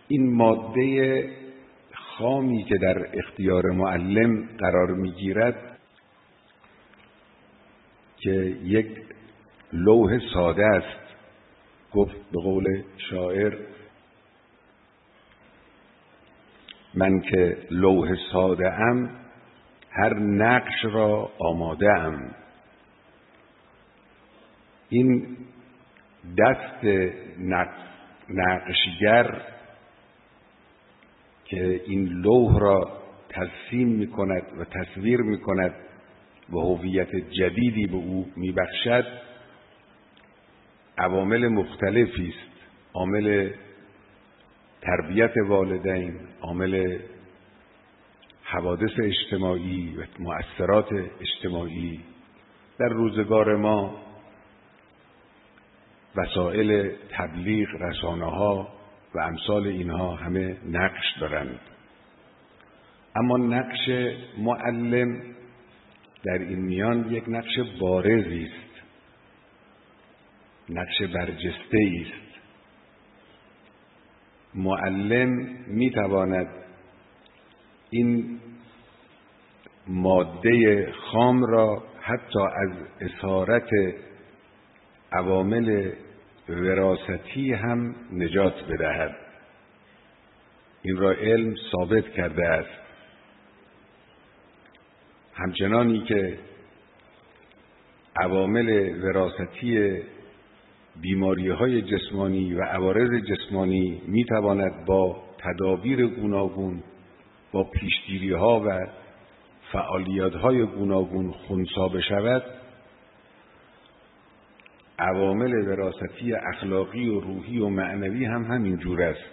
این ماده خامی که در اختیار معلم قرار میگیرد که یک لوح ساده است، گفت به قول شاعر من که لوح ساده ام هر نقش را آماده ام. این دست نقشگر که این لوح را ترسیم می کند و تصویر می کند و هویت جدیدی به او می بخشد، عوامل مختلفی است. عامل تربیت والدین، عامل حوادث اجتماعی و مؤثرات اجتماعی. در روزگار ما وسایل تبلیغ، رسانه‌ها و امثال اینها همه نقش دارند، اما نقش معلم در این میان یک نقش بارزی است، نقش برجسته است. معلم میتواند این ماده خام را حتی از اسارت عوامل وراثتی هم نجات بدهد. این را علم ثابت کرده است. همچنانی که عوامل وراثتی بیماری‌های جسمانی و عوارض جسمانی میتواند با تدابیر گوناگون، با پیشگیری‌ها و فعالیت‌های گوناگون خنثی بشود، عوامل وراثتی اخلاقی و روحی و معنوی هم همین جور است.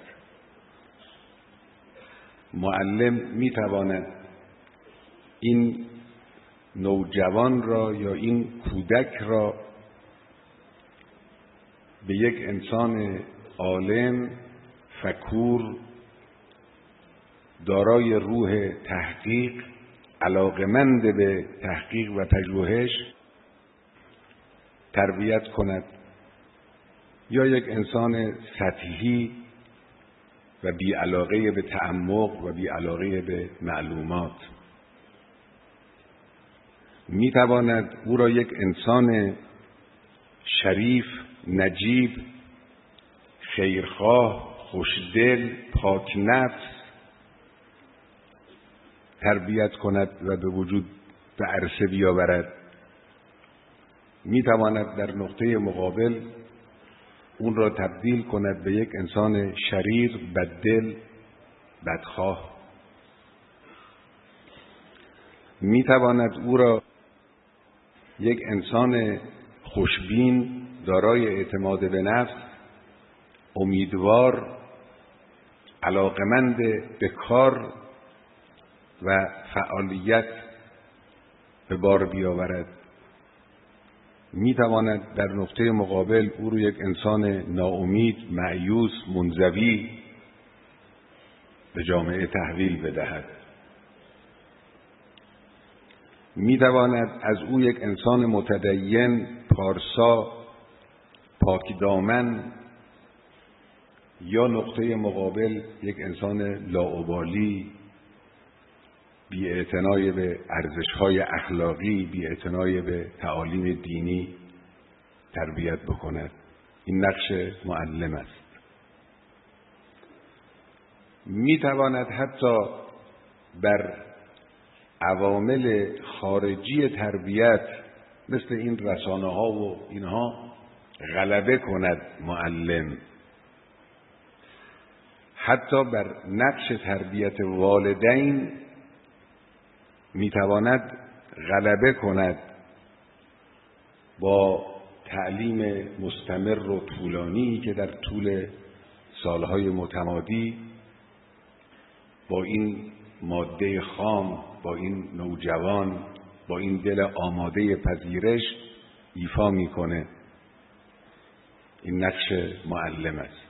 معلم میتواند این نوجوان را یا این کودک را به یک انسان عالم، فکور، دارای روح تحقیق، علاقمند به تحقیق و پژوهش تربیت کند، یا یک انسان سطحی و بی علاقه به تعمق و بی علاقه به معلومات. می تواند او را یک انسان شریف، نجیب، خیرخواه، خوشدل، پاک نفس تربیت کند و به وجود به عرصه بیاورد. می تواند در نقطه مقابل اون را تبدیل کند به یک انسان شریر، بددل، بدخواه. می تواند او را یک انسان خوشبین، دارای اعتماد به نفس، امیدوار، علاقمند به کار و فعالیت به بار بیاورد. می تواند در نقطه مقابل او رو یک انسان ناامید، مایوس، منزوی به جامعه تحویل بدهد. می تواند از او یک انسان متدین، پارسا، پاکدامن، یا نقطه مقابل یک انسان لاابالی، بی‌اعتنای به ارزش‌های اخلاقی، بی‌اعتنای به تعالیم دینی تربیت بکند. این نقش معلم است. می‌تواند حتی بر عوامل خارجی تربیت مثل این رسانه‌ها و اینها غلبه کند. معلم حتی بر نقش تربیت والدین میتواند غلبه کند با تعلیم مستمر و طولانی که در طول سالهای متمادی با این ماده خام، با این نوجوان، با این دل آماده پذیرش ایفا میکنه. این نقش معلم است.